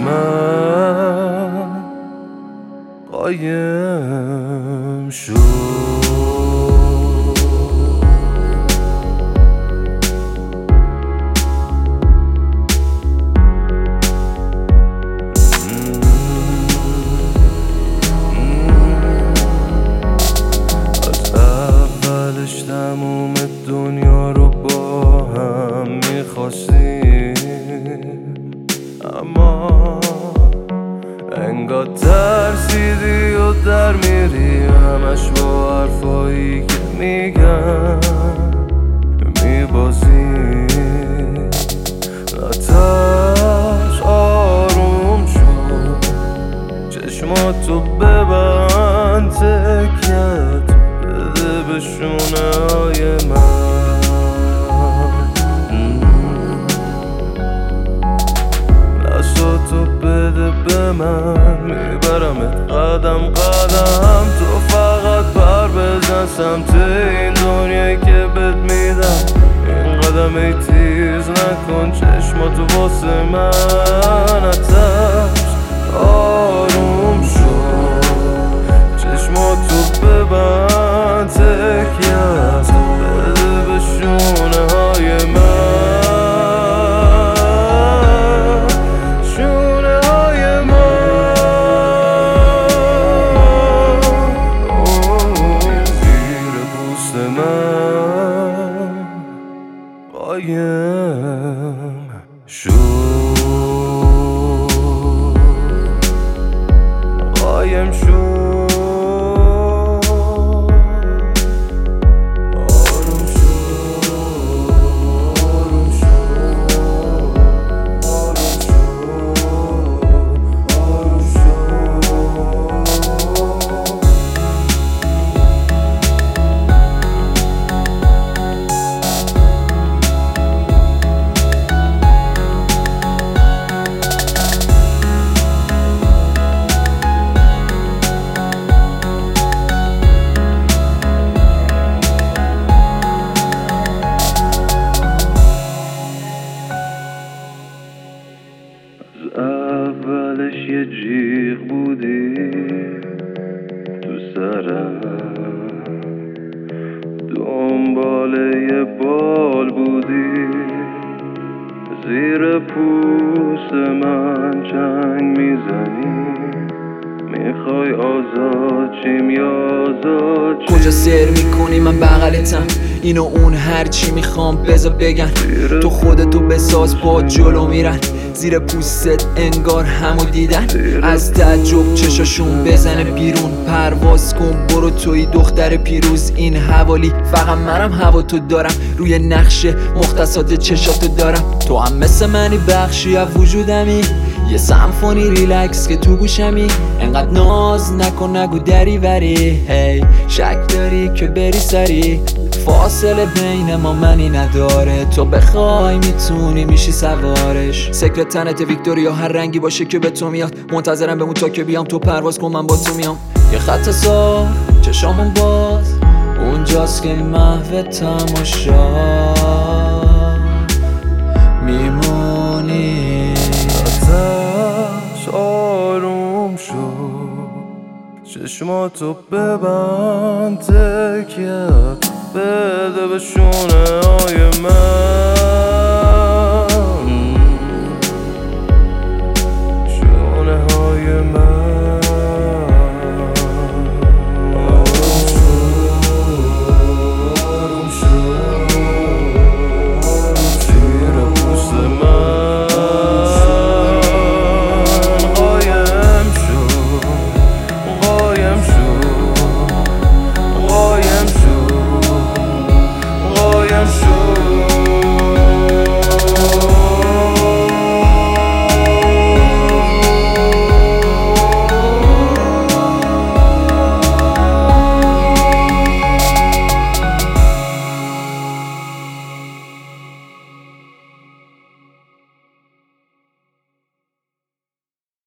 من قایم شد. تموم دنیا رو با هم میخواستیم، اما انگار ترسیدی و در میری همش با حرفایی که میگم میبازی. آتش آروم شد، چشماتو ببند، تکیت بده به شونه های من. دستاتو بده به من، میبرمت قدم قدم. تو فقط پر بزن سمت این دنیایی که بهت میدم. این قدم ای تیز نکن، چشماتو واسه من. آتش آروم شد، چشماتو ببند، تکیت بده به شونه های من، شونه های من. زیر پوست من قایم شد، قایم شد. اولش یه جیغ بودی تو سرم، دنبال یه بال بودی زیر پوست من. جنگ میزنی، میخوای آزاد چیم یا آزاد چیم؟ کجا سر میکنی من بغلتم، اینو اون هرچی میخوام بذار بگن. تو خودتو بساز با جلو میرن، زیر پوستت انگار همو دیدن. از تعجب چشاشون بزنه بیرون، پرواز کن برو توی دختر پیروز. این حوالی فقط منم هوا تو دارم، روی نقش مختصات چشاتو دارم. تو هم مثل منی بخشی از وجودمی، یه سمفونی ریلکس که تو گوشمی. انقدر ناز نکن نگو دری وری، هی شک داری که بری سری. فاصله بین ما منی نداره، تو بخوای میتونی میشی سوارش. سکرت تنت ویکتوریا هر رنگی باشه که به تو میاد. منتظرم بمون تا که بیام، تو پرواز کن من با تو میام. یه خط صاف چشامون باز، اونجاست که محو تماشا میمونی. آتش آروم شد، چشماتو ببند، تکیت بده به شونه های من.